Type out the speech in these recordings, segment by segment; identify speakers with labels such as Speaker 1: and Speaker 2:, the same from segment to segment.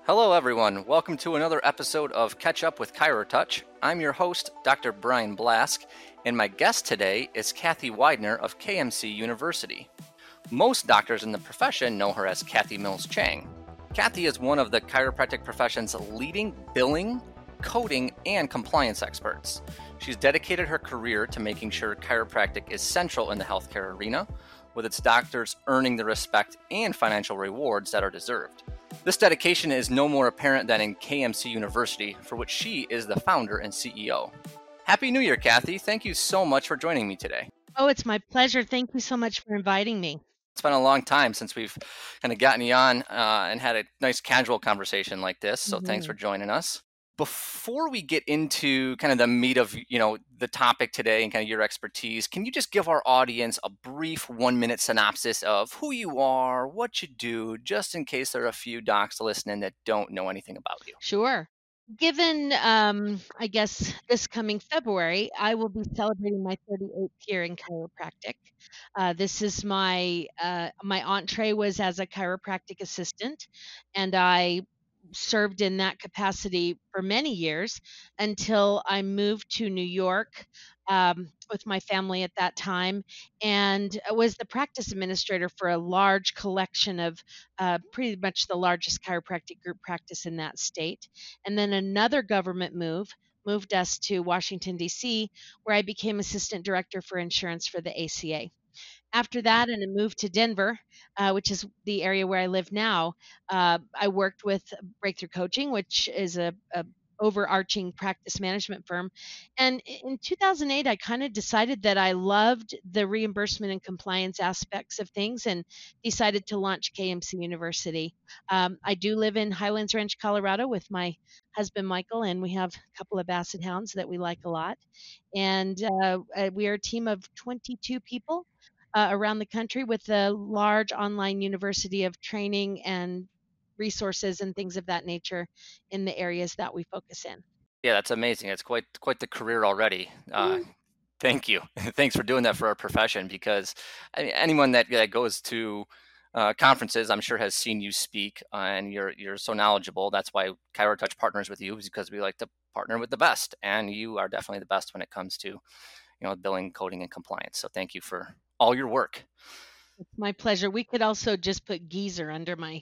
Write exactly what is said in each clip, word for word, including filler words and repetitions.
Speaker 1: Hello, everyone. Welcome to another episode of Catch Up with ChiroTouch. I'm your host, Doctor Brian Blask, and my guest today is Kathy Widener of K M C University. Most doctors in the profession know her as Kathy Mills Chang. Kathy is one of the chiropractic profession's leading billing, coding, and compliance experts. She's dedicated her career to making sure chiropractic is central in the healthcare arena, with its doctors earning the respect and financial rewards that are deserved. This dedication is no more apparent than in K M C University, for which she is the founder and C E O. Happy New Year, Kathy. Thank you so much for joining me today.
Speaker 2: Oh, it's my pleasure. Thank you so much for inviting me.
Speaker 1: It's been a long time since we've kind of gotten you on uh, and had a nice casual conversation like this, so mm-hmm. Thanks for joining us. Before we get into kind of the meat of, you know, the topic today and kind of your expertise, can you just give our audience a brief one-minute synopsis of who you are, what you do, just in case there are a few docs listening that don't know anything about you?
Speaker 2: Sure. Given, um, I guess, this coming February, I will be celebrating my thirty-eighth year in chiropractic. Uh, this is my, uh, my entree was as a chiropractic assistant, and I served in that capacity for many years until I moved to New York um, with my family at that time, and was the practice administrator for a large collection of uh, pretty much the largest chiropractic group practice in that state. And then another government move moved us to Washington, D C, where I became assistant director for insurance for the A C A. After that, and a move to Denver, uh, which is the area where I live now, uh, I worked with Breakthrough Coaching, which is a, a overarching practice management firm. And in two thousand eight, I kind of decided that I loved the reimbursement and compliance aspects of things and decided to launch K M C University. Um, I do live in Highlands Ranch, Colorado with my husband, Michael, and we have a couple of basset hounds that we like a lot. And uh, we are a team of twenty-two people Uh, around the country with a large online university of training and resources and things of that nature in the areas that we focus in.
Speaker 1: Yeah, that's amazing. It's quite quite the career already. Uh, mm. Thank you. Thanks for doing that for our profession, because I mean, anyone that, that goes to uh, conferences, I'm sure, has seen you speak, uh, and you're you're so knowledgeable. That's why ChiroTouch partners with you, is because we like to partner with the best, and you are definitely the best when it comes to, you know, billing, coding, and compliance. So thank you for all your work.
Speaker 2: It's my pleasure. We could also just put geezer under my.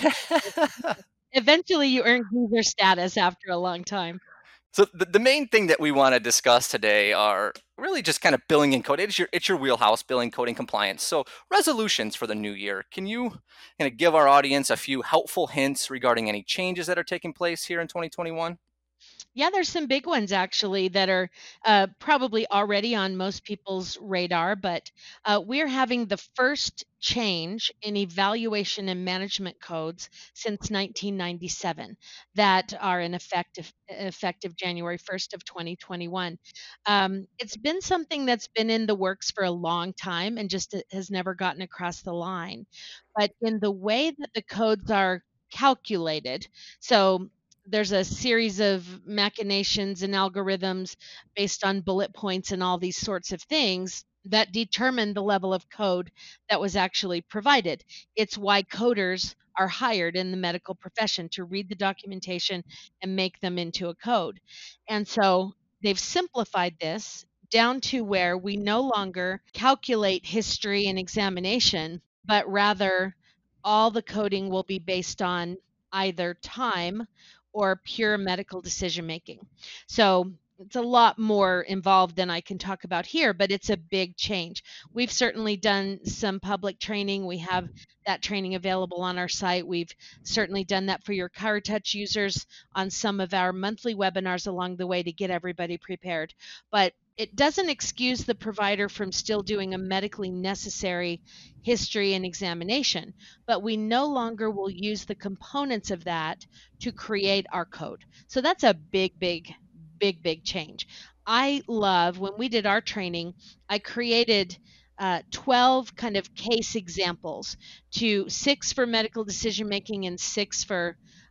Speaker 2: Eventually, you earn geezer status after a long time.
Speaker 1: So the, the main thing that we want to discuss today are really just kind of billing and coding. It's your, it's your wheelhouse, billing, coding, compliance. So resolutions for the new year. Can you kind of give our audience a few helpful hints regarding any changes that are taking place here in twenty twenty-one?
Speaker 2: Yeah, there's some big ones actually that are uh, probably already on most people's radar, but uh, we're having the first change in evaluation and management codes since nineteen ninety-seven that are in effective effective January first of twenty twenty-one. Um, it's been something that's been in the works for a long time and just has never gotten across the line. But in the way that the codes are calculated, so there's a series of machinations and algorithms based on bullet points and all these sorts of things that determine the level of code that was actually provided. It's why coders are hired in the medical profession, to read the documentation and make them into a code. And so they've simplified this down to where we no longer calculate history and examination, but rather all the coding will be based on either time or pure medical decision making. So it's a lot more involved than I can talk about here, but it's a big change. We've certainly done some public training. We have that training available on our site. We've certainly done that for your ChiroTouch users on some of our monthly webinars along the way to get everybody prepared. But it doesn't excuse the provider from still doing a medically necessary history and examination, but we no longer will use the components of that to create our code. So that's a big, big, big, big change. I love, when we did our training, I created uh, twelve kind of case examples, to six for medical decision making and six for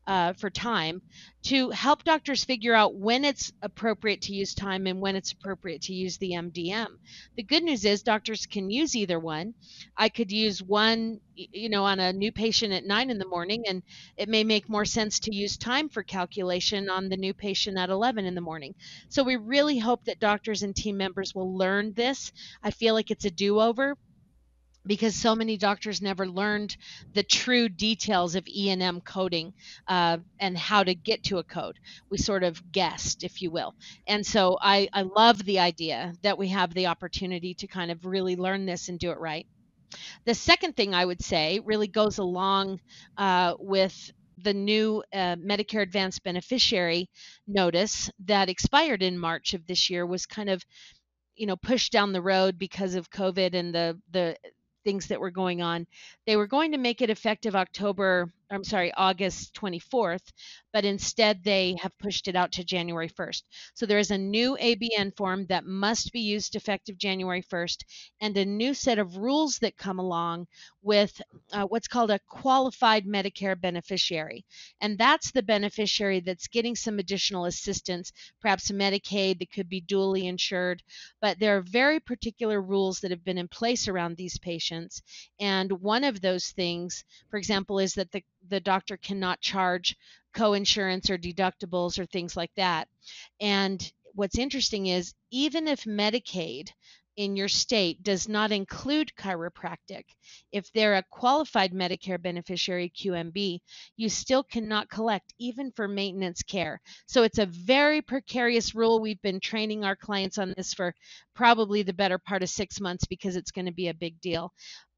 Speaker 2: uh, for time to help doctors figure out when it's appropriate to use time and when it's appropriate to use the M D M. The good news is doctors can use either one. I could use one, you know, on a new patient at nine in the morning, and it may make more sense to use time for calculation on the new patient at eleven in the morning. So we really hope that doctors and team members will learn this. I feel like it's a do-over because so many doctors never learned the true details of E and M coding uh, and how to get to a code. We sort of guessed, if you will. And so I, I love the idea that we have the opportunity to kind of really learn this and do it right. The second thing I would say really goes along uh, with the new uh, Medicare Advanced Beneficiary notice that expired in March of this year was kind of, you know, pushed down the road because of COVID and the the things that were going on. They were going to make it effective October, I'm sorry, August twenty-fourth, but instead they have pushed it out to January first. So there is a new A B N form that must be used effective January first, and a new set of rules that come along with uh, what's called a qualified Medicare beneficiary. And that's the beneficiary that's getting some additional assistance, perhaps Medicaid that could be dually insured, but there are very particular rules that have been in place around these patients. And one of those things, for example, is that the, the doctor cannot charge coinsurance or deductibles or things like that. And what's interesting is even if Medicaid in your state does not include chiropractic, if they're a qualified Medicare beneficiary Q M B, you still cannot collect even for maintenance care. So it's a very precarious rule. We've been training our clients on this for probably the better part of six months because it's going to be a big deal.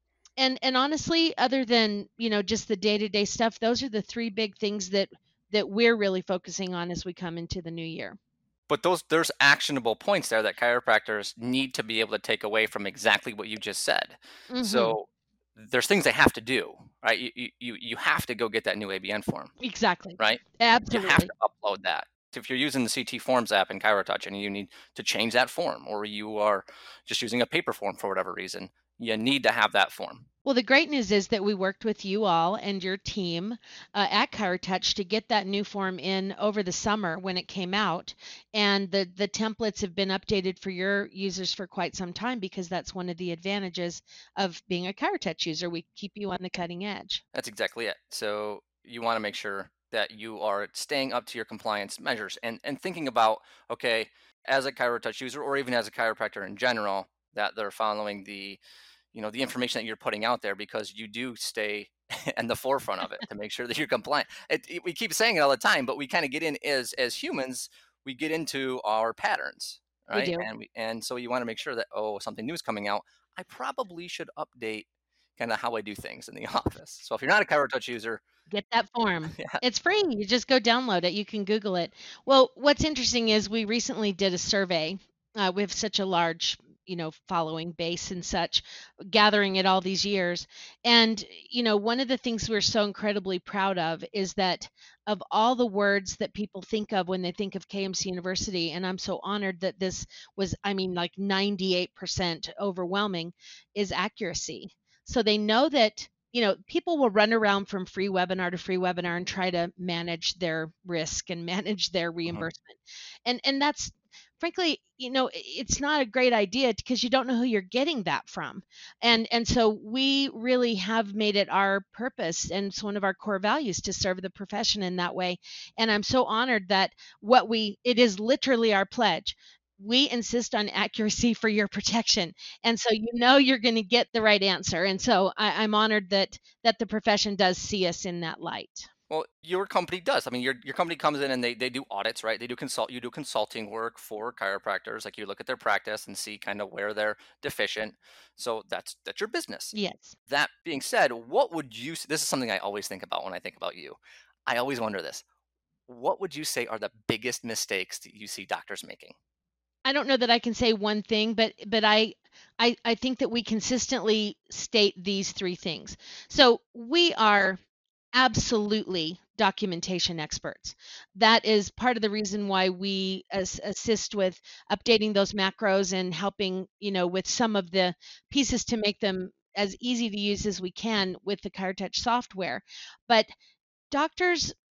Speaker 2: And and honestly, other than, you know, just the day-to-day stuff, those are the three big things that that we're really focusing on as we come into the new year.
Speaker 1: But those there's actionable points there that chiropractors need to be able to take away from exactly what you just said.
Speaker 2: Mm-hmm.
Speaker 1: So there's things they have to do, right? You you you have to go get that new A B N form,
Speaker 2: Exactly.
Speaker 1: right? You have
Speaker 2: Absolutely.
Speaker 1: to upload that. If you're using the C T Forms app in ChiroTouch and you need to change that form, or you are just using a paper form for whatever reason, you need to have that form.
Speaker 2: Well, the great news is that we worked with you all and your team uh, at ChiroTouch to get that new form in over the summer when it came out. And the, the templates have been updated for your users for quite some time because that's one of the advantages of being a ChiroTouch user. We keep you on the cutting edge.
Speaker 1: That's exactly it. So you want to make sure that you are staying up to your compliance measures and, and thinking about, okay, as a ChiroTouch user or even as a chiropractor in general, that they're following the you know the information that you're putting out there, because you do stay in the forefront of it to make sure that you're compliant. It, it, we keep saying it all the time, but we kind of get in as as humans, we get into our patterns,
Speaker 2: We
Speaker 1: right?
Speaker 2: do.
Speaker 1: And we and so you want to make sure that, oh, something new is coming out, I probably should update kind of how I do things in the office. So if you're not a ChiroTouch user,
Speaker 2: Get that form.
Speaker 1: yeah,
Speaker 2: It's free. You just go download it. You can Google it. Well, what's interesting is we recently did a survey. Uh, we have such a large, you know, following base and such, gathering it all these years. And, you know, one of the things we're so incredibly proud of is that of all the words that people think of when they think of K M C University, and I'm so honored that this was, I mean, like ninety-eight percent overwhelming, is accuracy. So they know that, you know, people will run around from free webinar to free webinar and try to manage their risk and manage their
Speaker 1: mhm.
Speaker 2: reimbursement. And and that's frankly, you know, it's not a great idea because you don't know who you're getting that from. And and so we really have made it our purpose and it's one of our core values to serve the profession in that way. And I'm so honored that what we it is literally our pledge. We insist on accuracy for your protection, and so you know you're going to get the right answer. And so I, I'm honored that that the profession does see us in that light.
Speaker 1: Well, your company does. I mean, your your company comes in and they, they do audits, right? They do consult. You do consulting work for chiropractors. Like you look at their practice and see kind of where they're deficient. So that's that's your business.
Speaker 2: Yes.
Speaker 1: That being said, what would you? s- This is something I always think about when I think about you. I always wonder this. What would you say are the biggest mistakes that you see doctors making?
Speaker 2: I don't know that I can say one thing, but but I I I think that we consistently state these three things. So we are absolutely documentation experts. That is part of the reason why we as, assist with updating those macros and helping, you know, with some of the pieces to make them as easy to use as we can with the ChiroTouch software. But doctors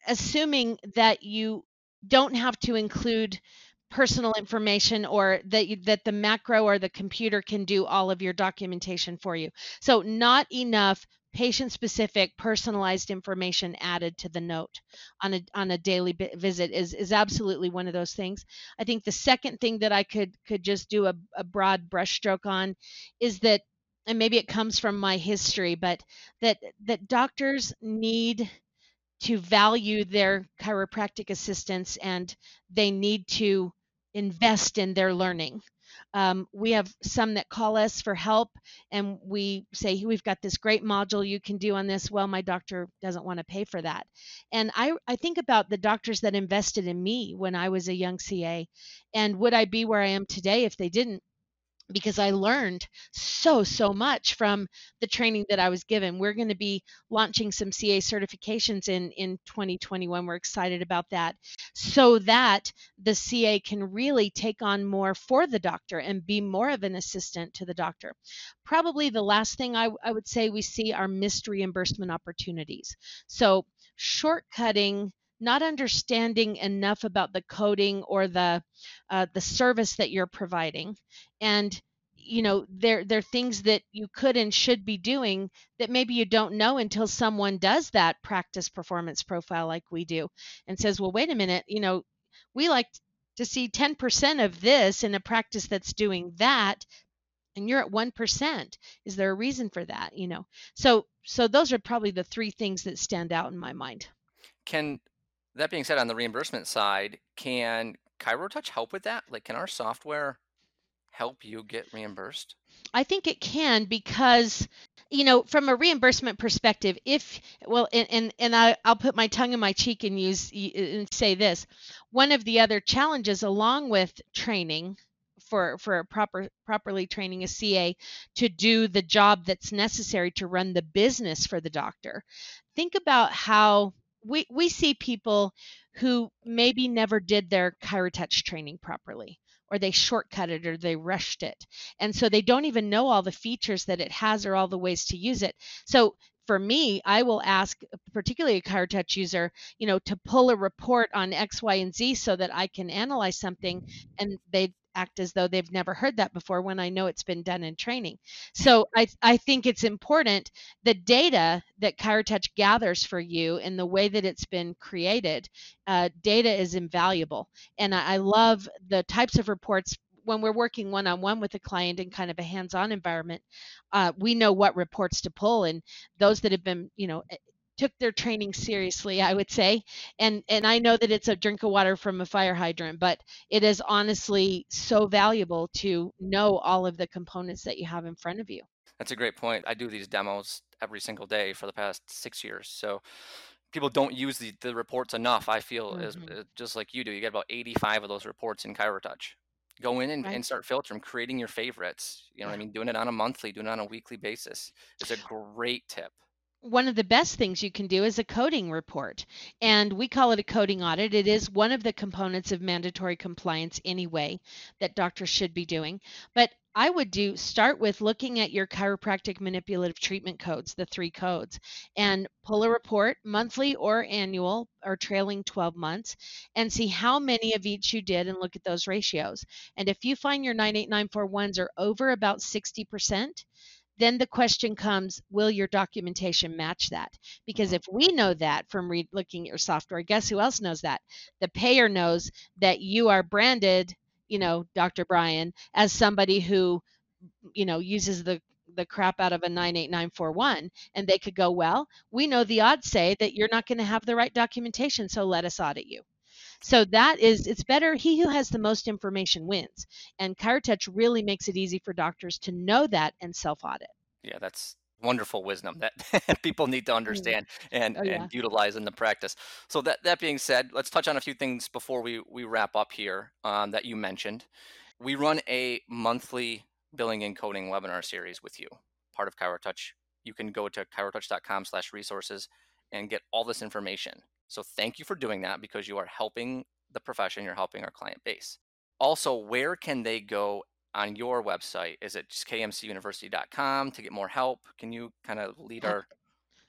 Speaker 2: assuming that you don't have to include personal information, or that you, that the macro or the computer can do all of your documentation for you. So not enough patient specific personalized information added to the note on a on a daily visit is is absolutely one of those things. I think the second thing that I could could just do a, a broad brushstroke on is that, and maybe it comes from my history, but that that doctors need to value their chiropractic assistants, and they need to invest in their learning. Um, we have some that call us for help, and we say, "Hey, we've got this great module you can do on this." Well, my doctor doesn't want to pay for that. And I, I think about the doctors that invested in me when I was a young C A, and would I be where I am today if they didn't? Because I learned so, so much from the training that I was given. We're going to be launching some C A certifications in, in twenty twenty-one. We're excited about that, so that the C A can really take on more for the doctor and be more of an assistant to the doctor. Probably the last thing I, I would say we see are missed reimbursement opportunities. So shortcutting, not understanding enough about the coding or the uh, the service that you're providing, and you know there there are things that you could and should be doing that maybe you don't know until someone does that practice performance profile like we do, and says, well, wait a minute, you know we like to see ten percent of this in a practice that's doing that, and you're at one percent. Is there a reason for that? You know so so those are probably the three things that stand out in my mind.
Speaker 1: Can that being said, on the reimbursement side, can ChiroTouch help with that? Like, can our software help you get reimbursed?
Speaker 2: I think it can, because, you know, from a reimbursement perspective, if, well, and and, and I, I'll put my tongue in my cheek and use and say this. One of the other challenges, along with training for for proper properly training a C A to do the job that's necessary to run the business for the doctor. Think about how we we see people who maybe never did their ChiroTouch training properly, or they shortcutted, or they rushed it. And so they don't even know all the features that it has or all the ways to use it. So for me, I will ask, particularly a ChiroTouch user, you know, to pull a report on X, Y, and Z so that I can analyze something, and they act as though they've never heard that before when I know it's been done in training. So I, I think it's important, the data that ChiroTouch gathers for you and the way that it's been created, uh, data is invaluable. And I, I love the types of reports when we're working one-on-one with a client in kind of a hands-on environment. Uh, we know what reports to pull, and those that have been, you know, took their training seriously, I would say. And and I know that it's a drink of water from a fire hydrant, but it is honestly so valuable to know all of the components that you have in front of you.
Speaker 1: That's a great point. I do these demos every single day for the past six years. So people don't use the, the reports enough, I feel, as
Speaker 2: Mm-hmm.
Speaker 1: uh, just like you do. You get about eighty-five of those reports in ChiroTouch. Go in and,
Speaker 2: Right?
Speaker 1: and start filtering, creating your favorites. You know what I
Speaker 2: Yeah.
Speaker 1: mean? Doing it on a monthly, doing it on a weekly basis is a great tip.
Speaker 2: One of the best things you can do is a coding report. And we call it a coding audit. It is one of the components of mandatory compliance anyway that doctors should be doing. But I would do start with looking at your chiropractic manipulative treatment codes, the three codes, and pull a report, monthly or annual or trailing twelve months, and see how many of each you did and look at those ratios. And if you find your nine eight nine four ones are over about sixty percent, then the question comes, will your documentation match that? Because
Speaker 1: Mhm.
Speaker 2: if we know that from re- looking at your software, guess who else knows that? The payer knows that you are branded, you know, Doctor Brian, as somebody who, you know, uses the the crap out of a nine eight nine four one, and they could go, well, we know the odds say that you're not going to have the right documentation, so let us audit you. So that is, it's better, he who has the most information wins. And ChiroTouch really makes it easy for doctors to know that and self audit.
Speaker 1: Yeah, that's wonderful wisdom that people need to
Speaker 2: Mm.
Speaker 1: understand and
Speaker 2: Oh yeah.
Speaker 1: and utilize in the practice. So that that being said, let's touch on a few things before we we wrap up here, um, that you mentioned. We run a monthly billing and coding webinar series with you, part of ChiroTouch. You can go to chirotouch.com slash resources and get all this information. So thank you for doing that, because you are helping the profession, you're helping our client base. Also, where can they go on your website? Is it just k m c university dot com to get more help? Can you kind of lead
Speaker 2: Uh,
Speaker 1: our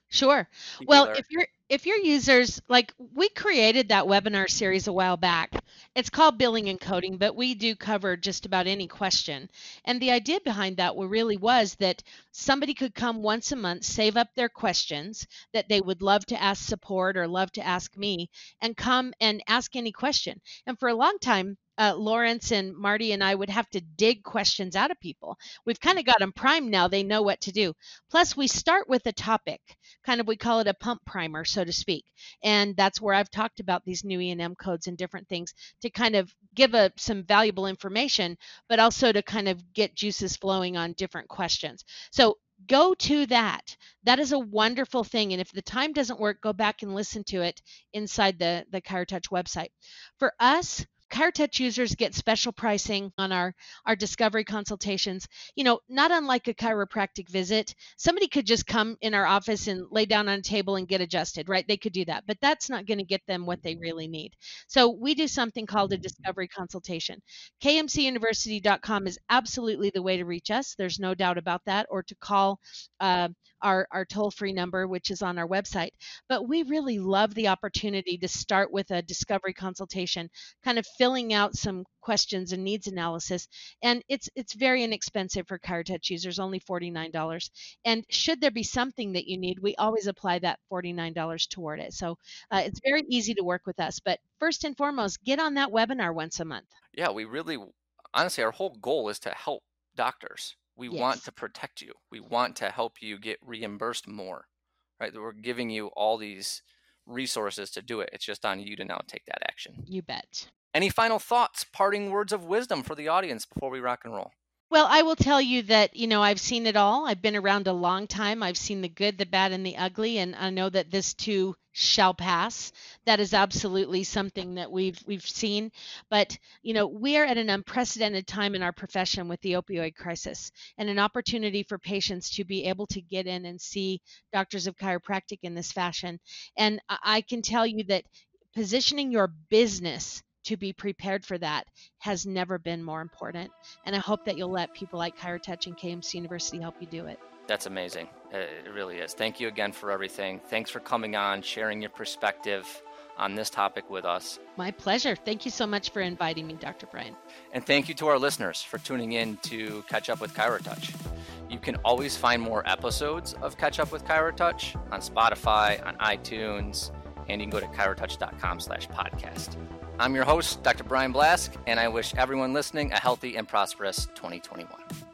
Speaker 2: Sure.
Speaker 1: people
Speaker 2: Well,
Speaker 1: that are,
Speaker 2: if you're if your users like we created that webinar series a while back. It's called Billing and Coding, but we do cover just about any question. And the idea behind that wa- really was that somebody could come once a month, save up their questions that they would love to ask support or love to ask me, and come and ask any question. And for a long time, uh, Lawrence and Marty and I would have to dig questions out of people. We've kind of got them primed now; they know what to do. Plus, we start with a topic, kind of we call it a pump primer, so to speak. And that's where I've talked about these new E and M codes and different things to kind of give a, some valuable information, but also to kind of get juices flowing on different questions. So go to that. That is a wonderful thing. And if the time doesn't work, go back and listen to it inside the, the ChiroTouch website. For us, ChiroTouch users get special pricing on our, our discovery consultations. You know, not unlike a chiropractic visit, somebody could just come in our office and lay down on a table and get adjusted, right? They could do that, but that's not going to get them what they really need. So we do something called a discovery consultation. K M C university dot com is absolutely the way to reach us. There's no doubt about that, or to call uh, our, our toll-free number, which is on our website. But we really love the opportunity to start with a discovery consultation, kind of filling out some questions and needs analysis. And it's it's very inexpensive for ChiroTouch users, only forty-nine dollars. And should there be something that you need, we always apply that forty-nine dollars toward it. So uh, it's very easy to work with us. But first and foremost, get on that webinar once a month.
Speaker 1: yeah, we really, honestly, our whole goal is to help doctors. We want
Speaker 2: Yes.
Speaker 1: to protect you. We want to help you get reimbursed more, right? We're giving you all these resources to do it. It's just on you to now take that action.
Speaker 2: You bet.
Speaker 1: Any final thoughts, parting words of wisdom for the audience before we rock and roll?
Speaker 2: Well, I will tell you that, you know, I've seen it all. I've been around a long time. I've seen the good, the bad, and the ugly, and I know that this too shall pass. That is absolutely something that we've we've seen. But, you know, we are at an unprecedented time in our profession with the opioid crisis, and an opportunity for patients to be able to get in and see doctors of chiropractic in this fashion. And I I can tell you that positioning your business to be prepared for that has never been more important. And I hope that you'll let people like ChiroTouch and K M C University help you do it.
Speaker 1: That's amazing. It really is. Thank you again for everything. Thanks for coming on, sharing your perspective on this topic with us.
Speaker 2: My pleasure. Thank you so much for inviting me, Doctor Brian.
Speaker 1: And thank you to our listeners for tuning in to Catch Up with ChiroTouch. You can always find more episodes of Catch Up with ChiroTouch on Spotify, on iTunes, and you can go to chirotouch.com slash podcast. I'm your host, Doctor Brian Blask, and I wish everyone listening a healthy and prosperous twenty twenty-one.